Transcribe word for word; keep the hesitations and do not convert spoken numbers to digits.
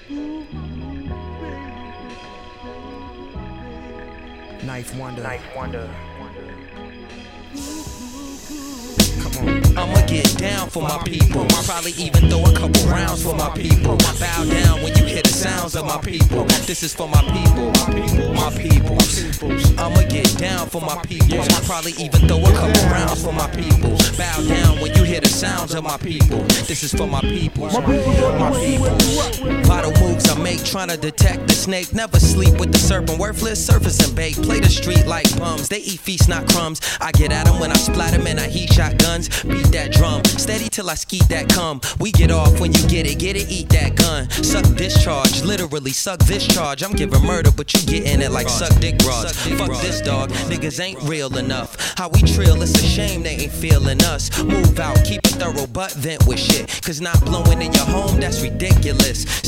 Knife Wonder. Knife Wonder. Come on. I'ma get down for my people. Probably even throw a couple rounds for my people. Bow down when you hear the sounds of my people. This is for my people. My people. I'ma get down for my people. Probably even throw a couple rounds for my people. Bow down when you hear the sounds of my people. This is for my people. My people. Vital moves I make trying to detect the snake. Never sleep with the serpent. Worthless surface and bake. Play the street like bums. They eat feast, not crumbs. I get at them when I splat them and I heat shotguns. Beat that drum, steady till I skeet that cum. We get off when you get it, get it, eat that gun. Suck discharge, literally suck this charge. I'm giving murder, but you getting it like suck dick bras. Fuck this dog, niggas ain't real enough. How we trill, it's a shame they ain't feeling us. Move out, keep a thorough butt vent with shit. Cause not blowing in your home, that's ridiculous.